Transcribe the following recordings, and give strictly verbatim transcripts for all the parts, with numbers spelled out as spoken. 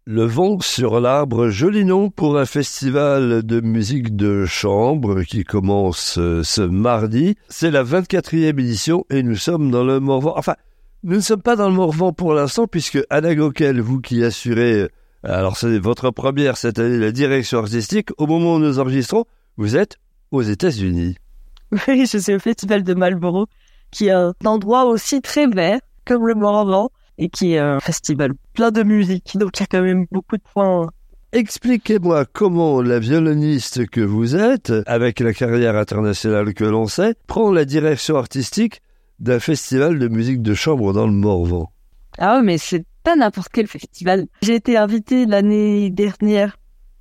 Le vent sur l'arbre, joli nom pour un festival de musique de chambre qui commence ce mardi. C'est la vingt-quatrième édition et nous sommes dans le Morvan. Enfin, nous ne sommes pas dans le Morvan pour l'instant puisque Anna Gauquel, vous qui assurez, alors c'est votre première cette année, la direction artistique, au moment où nous enregistrons, vous êtes aux États-Unis. Oui, je suis au Festival de Marlborough, qui est un endroit aussi très vert, comme le Morvan, et qui est un festival plein de musique, donc il y a quand même beaucoup de points. Expliquez-moi comment la violoniste que vous êtes, avec la carrière internationale que l'on sait, prend la direction artistique d'un festival de musique de chambre dans le Morvan. Ah mais c'est pas n'importe quel festival. J'ai été invitée l'année dernière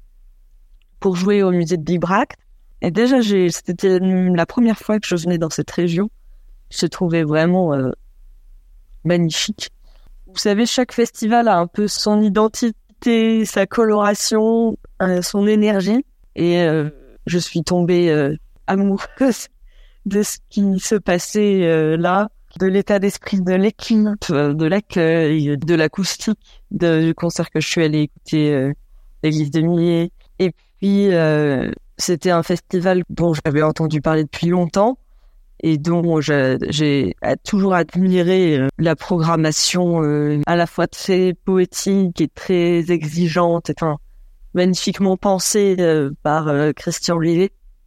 pour jouer au musée de Bibracte, et déjà j'ai, c'était la première fois que je venais dans cette région. Je trouvais vraiment euh, magnifique. Vous savez, chaque festival a un peu son identité, sa coloration, euh, son énergie. Et euh, je suis tombée euh, amoureuse de ce qui se passait euh, là, de l'état d'esprit de l'équipe, euh, de l'accueil, de l'acoustique, de, du concert que je suis allée écouter, euh, l'église de Millet. Et puis, euh, c'était un festival dont j'avais entendu parler depuis longtemps. Et dont j'ai, j'ai toujours admiré la programmation euh, à la fois très poétique et très exigeante, et, enfin, magnifiquement pensée euh, par euh, Christian Olivier.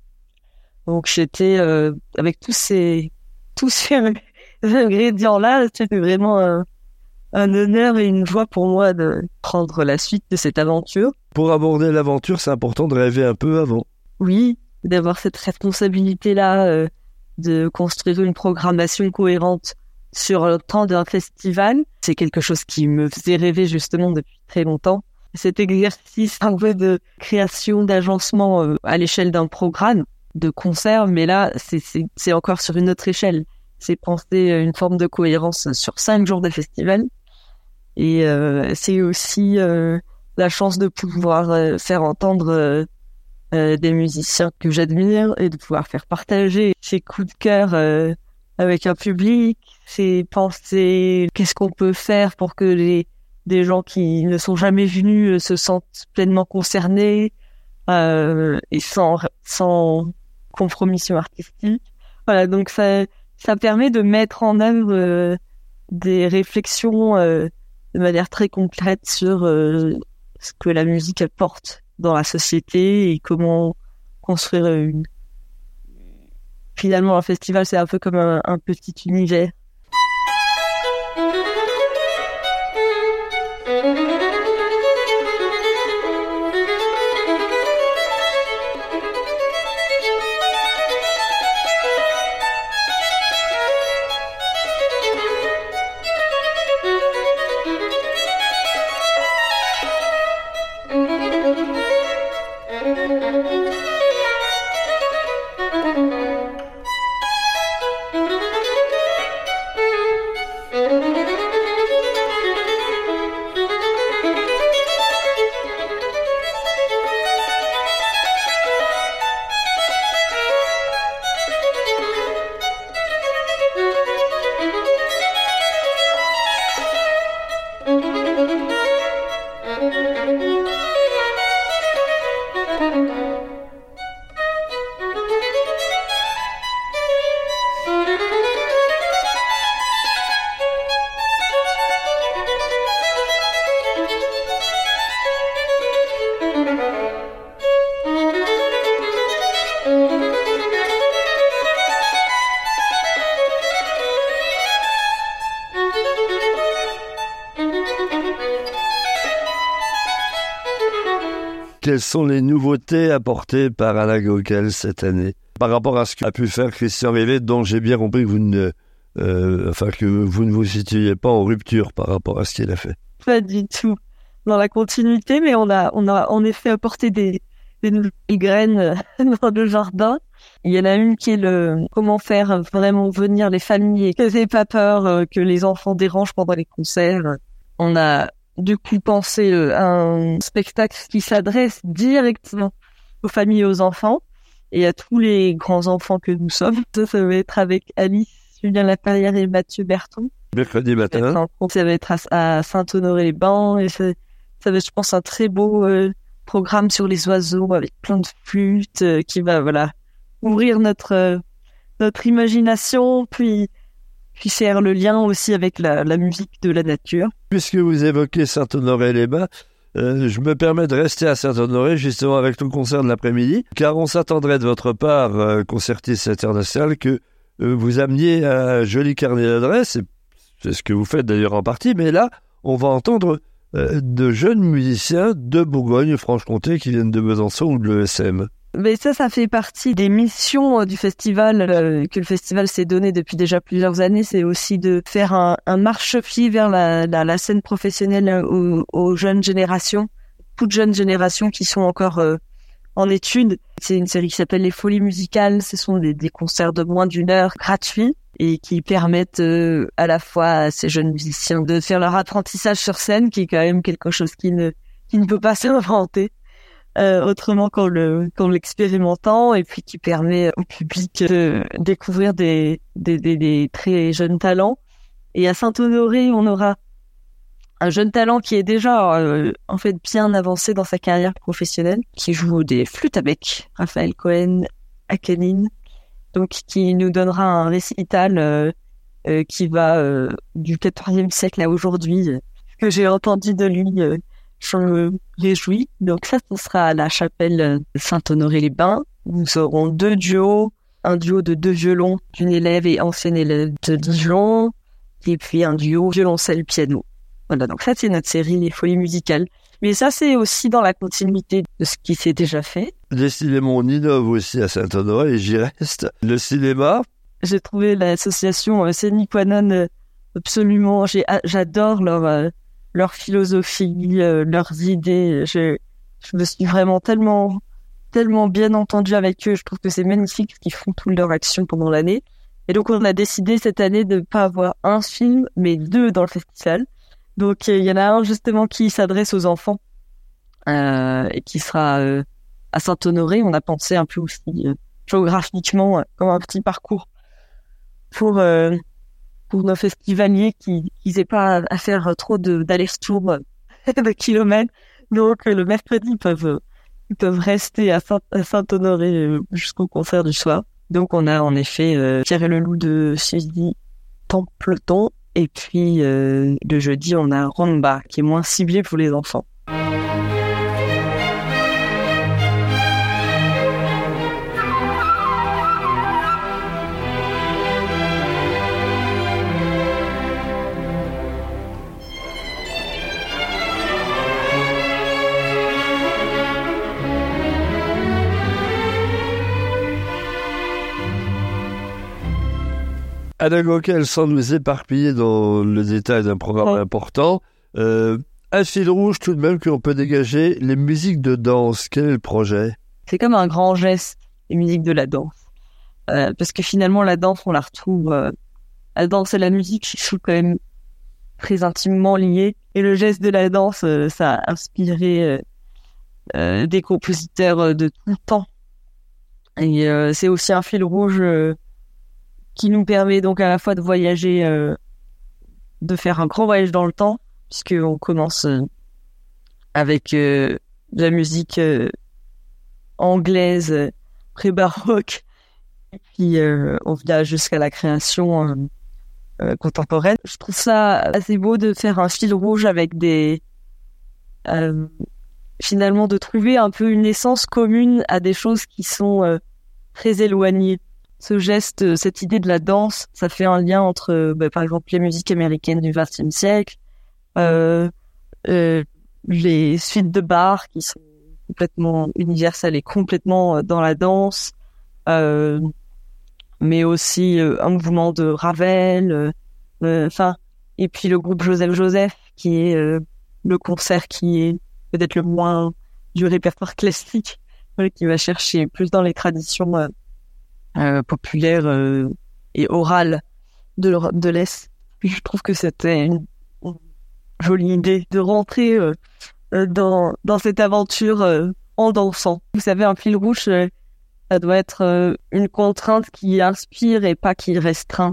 Donc j'étais euh, avec tous ces tous ces ingrédients-là, c'était vraiment un, un honneur et une joie pour moi de prendre la suite de cette aventure. Pour aborder l'aventure, c'est important de rêver un peu avant. Oui, d'avoir cette responsabilité-là. Euh, de construire une programmation cohérente sur le temps d'un festival. C'est quelque chose qui me faisait rêver justement depuis très longtemps. Cet exercice un peu de création, d'agencement euh, à l'échelle d'un programme de concert, mais là, c'est, c'est, c'est encore sur une autre échelle. C'est penser une forme de cohérence sur cinq jours de festival. Et euh, c'est aussi euh, la chance de pouvoir euh, faire entendre euh, Euh, des musiciens que j'admire et de pouvoir faire partager ces coups de cœur euh, avec un public, c'est penser qu'est-ce qu'on peut faire pour que les des gens qui ne sont jamais venus euh, se sentent pleinement concernés euh, et sans sans compromission artistique. Voilà, donc ça ça permet de mettre en œuvre euh, des réflexions euh, de manière très concrète sur euh, ce que la musique apporte dans la société et comment construire une... Finalement, un festival, c'est un peu comme un, un petit univers. Quelles sont les nouveautés apportées par Anna Gauquel cette année par rapport à ce qu'a pu faire Christian Olivier, dont j'ai bien compris que vous ne, euh, enfin que vous ne vous situiez pas en rupture par rapport à ce qu'il a fait? Pas du tout dans la continuité, mais on a, on a en effet apporté des, des nouvelles graines dans le jardin. Il y en a une qui est le comment faire vraiment venir les familles et que n'aient pas peur que les enfants dérangent pendant les concerts. On a du coup pensé un spectacle qui s'adresse directement aux familles et aux enfants et à tous les grands enfants que nous sommes. Ça, ça va être avec Alice, Julien Laperrière et Mathieu Berton. Mercredi matin. Ça va être à, à Saint-Honoré-les-Bains et ça, ça va être, je pense, un très beau euh, programme sur les oiseaux avec plein de flûtes euh, qui va, voilà, ouvrir notre euh, notre imagination, puis puis faire le lien aussi avec la, la musique de la nature. Puisque vous évoquez Saint-Honoré-les-Bains, euh, je me permets de rester à Saint-Honoré justement avec le concert de l'après-midi, car on s'attendrait de votre part, euh, concertiste international, que euh, vous ameniez un joli carnet d'adresses, et c'est ce que vous faites d'ailleurs en partie, mais là, on va entendre euh, de jeunes musiciens de Bourgogne-Franche-Comté qui viennent de Besançon ou de l'E S M. Mais ça, ça fait partie des missions du festival, euh, que le festival s'est donné depuis déjà plusieurs années. C'est aussi de faire un, un marchepied vers la, la, la scène professionnelle aux, aux jeunes générations, toutes jeunes générations qui sont encore euh, en études. C'est une série qui s'appelle Les Folies Musicales. Ce sont des, des concerts de moins d'une heure gratuits et qui permettent euh, à la fois à ces jeunes musiciens de faire leur apprentissage sur scène, qui est quand même quelque chose qui ne, qui ne peut pas s'inventer. Euh, autrement qu'en le qu'en l'expérimentant, et puis qui permet au public de découvrir des des des, des très jeunes talents. Et à Saint-Honoré, on aura un jeune talent qui est déjà euh, en fait bien avancé dans sa carrière professionnelle, qui joue des flûtes à bec, Raphaël Cohen à Canine, donc qui nous donnera un récital euh, euh, qui va euh, du quatorzième siècle à aujourd'hui, euh, que j'ai entendu de lui. Euh, Je me réjouis. Donc ça, ce sera à la chapelle Saint-Honoré-les-Bains. Nous aurons deux duos, un duo de deux violons d'une élève et ancienne élève de Dijon, et puis un duo violoncelle-piano. Voilà, donc ça, c'est notre série Les Folies Musicales. Mais ça, c'est aussi dans la continuité de ce qui s'est déjà fait. Décidément, on innove aussi à Saint-Honoré et j'y reste. Le cinéma. J'ai trouvé l'association Sine Qua Non absolument... J'ai, j'adore leur... Euh, leur philosophie, euh, leurs idées. Je, je me suis vraiment tellement, tellement bien entendue avec eux. Je trouve que c'est magnifique ce qu'ils font toutes leurs actions pendant l'année. Et donc, on a décidé cette année de ne pas avoir un film, mais deux dans le festival. Donc, il euh, y en a un justement qui s'adresse aux enfants euh, et qui sera euh, à Saint-Honoré. On a pensé un peu aussi euh, géographiquement euh, comme un petit parcours pour... Euh, pour nos festivaliers qui n'aient pas à faire trop de, d'aller-retour de kilomètres. Donc, le mercredi, ils peuvent, ils peuvent rester à, Saint, à Saint-Honoré jusqu'au concert du soir. Donc, on a en effet euh, Pierre et le Loup de Suzy Templeton. Et puis, euh, le jeudi, on a Rumba, qui est moins ciblé pour les enfants. Anna Gauquel, sans nous éparpiller dans le détail d'un programme oh. important, euh, un fil rouge tout de même qu'on peut dégager, les musiques de danse. Quel est le projet ? C'est comme un grand geste, les musiques de la danse. Euh, parce que finalement, la danse, on la retrouve... Euh, la danse et la musique sont quand même très intimement liées. Et le geste de la danse, euh, ça a inspiré euh, euh, des compositeurs de tout le temps. Et euh, c'est aussi un fil rouge... Euh, qui nous permet donc à la fois de voyager, euh, de faire un grand voyage dans le temps, puisqu'on commence euh, avec euh, de la musique euh, anglaise, euh, pré-baroque, et puis euh, on vient jusqu'à la création euh, euh, contemporaine. Je trouve ça assez beau de faire un fil rouge avec des... Euh, finalement, de trouver un peu une essence commune à des choses qui sont euh, très éloignées. Ce geste, cette idée de la danse, ça fait un lien entre, bah, par exemple, les musiques américaines du vingtième siècle, euh, euh, les suites de Bach qui sont complètement universelles et complètement dans la danse, euh, mais aussi euh, un mouvement de Ravel, enfin, euh, et puis le groupe Joseph Joseph qui est euh, le concert qui est peut-être le moins du répertoire classique, ouais, qui va chercher plus dans les traditions euh, Euh, populaire euh, et orale de, de l'Est. Puis je trouve que c'était une, une jolie idée de rentrer euh, dans, dans cette aventure euh, en dansant. Vous savez, un fil rouge, euh, ça doit être euh, une contrainte qui inspire et pas qui restreint.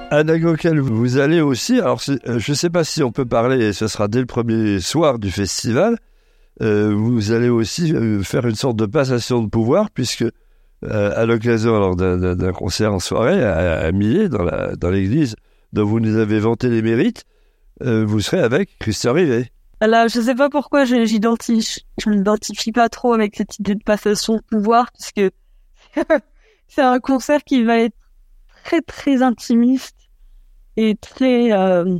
Anna Gauquel, vous allez aussi, alors c'est, je ne sais pas si on peut parler, et ce sera dès le premier soir du festival, euh, vous allez aussi euh, faire une sorte de passation de pouvoir, puisque euh, à l'occasion alors, d'un, d'un, d'un concert en soirée à, à Millet, dans, la, dans l'église dont vous nous avez vanté les mérites, euh, vous serez avec Christian Rivet. Alors, je sais pas pourquoi je, j'identifie, je m'identifie pas trop avec cette idée de passation de pouvoir, puisque c'est un concert qui va être très très intimiste et très euh,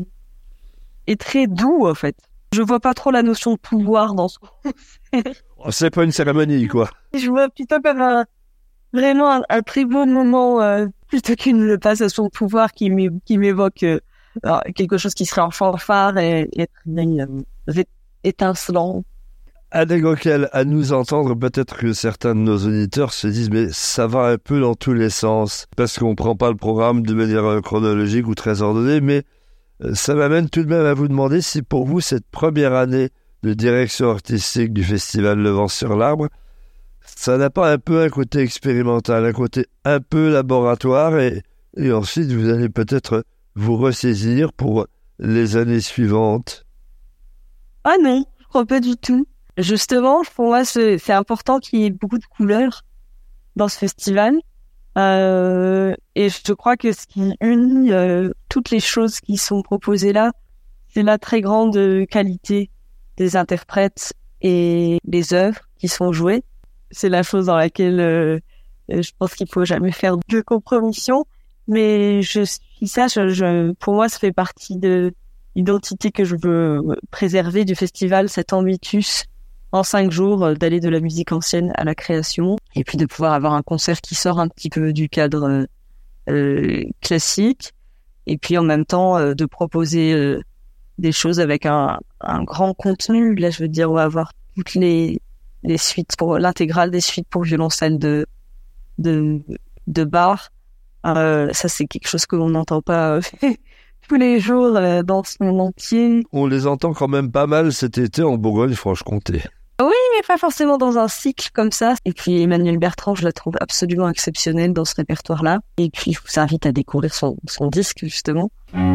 et très doux en fait. Je vois pas trop la notion de pouvoir dans ce concert. C'est pas une cérémonie quoi. Je vois plutôt comme un vraiment un, un très beau moment euh, plutôt qu'une passation de pouvoir qui, m'é, qui m'évoque euh, alors, quelque chose qui serait en fanfare et, et très euh, étincelant. Anna Gauquel, à nous entendre, peut-être que certains de nos auditeurs se disent mais ça va un peu dans tous les sens, parce qu'on prend pas le programme de manière chronologique ou très ordonnée, mais ça m'amène tout de même à vous demander si pour vous, cette première année de direction artistique du festival Le Vent sur l'Arbre, ça n'a pas un peu un côté expérimental, un côté un peu laboratoire, et, et ensuite vous allez peut-être vous ressaisir pour les années suivantes? Ah non, je crois pas du tout. Justement, pour moi, c'est, c'est important qu'il y ait beaucoup de couleurs dans ce festival. Euh, et je crois que ce qui unit euh, toutes les choses qui sont proposées là, c'est la très grande qualité des interprètes et des œuvres qui sont jouées. C'est la chose dans laquelle euh, je pense qu'il faut jamais faire de compromission. Mais je suis ça, je, je, pour moi, ça fait partie de l'identité que je veux préserver du festival, cet ambitus en cinq jours, d'aller de la musique ancienne à la création, et puis de pouvoir avoir un concert qui sort un petit peu du cadre euh, classique, et puis en même temps euh, de proposer euh, des choses avec un, un grand contenu. Là, je veux dire, on va avoir toutes les, les suites, pour l'intégrale des suites pour violoncelle de de, de Bach. Euh, ça, c'est quelque chose que l'on n'entend pas euh, tous les jours euh, dans ce monde entier. On les entend quand même pas mal cet été en Bourgogne-Franche-Comté. Oui, mais pas forcément dans un cycle comme ça. Et puis Emmanuelle Bertrand, je la trouve absolument exceptionnelle dans ce répertoire-là. Et puis je vous invite à découvrir son, son disque, justement.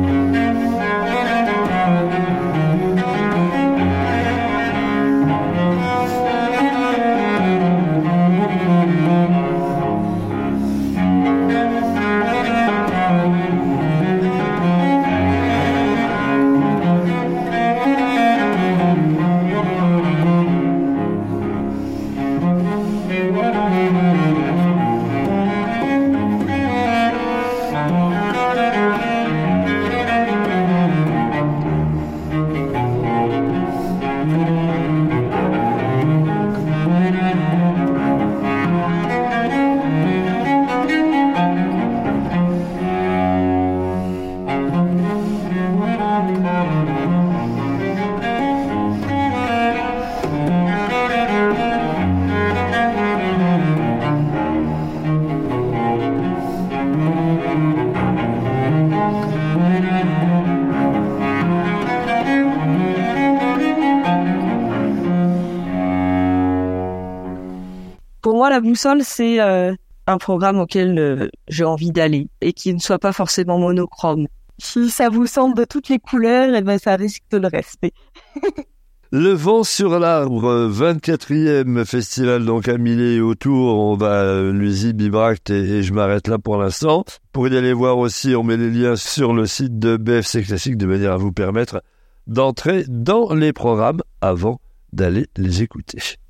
Pour moi, la boussole, c'est euh, un programme auquel euh, j'ai envie d'aller et qui ne soit pas forcément monochrome. Si ça vous semble de toutes les couleurs, eh ben, ça risque de le rester. Le Vent sur l'Arbre, vingt-quatrième festival donc à Millet et autour. On va à l'U S I Bibracte et, et je m'arrête là pour l'instant. Pour y aller voir aussi, on met les liens sur le site de B F C Classique de manière à vous permettre d'entrer dans les programmes avant d'aller les écouter.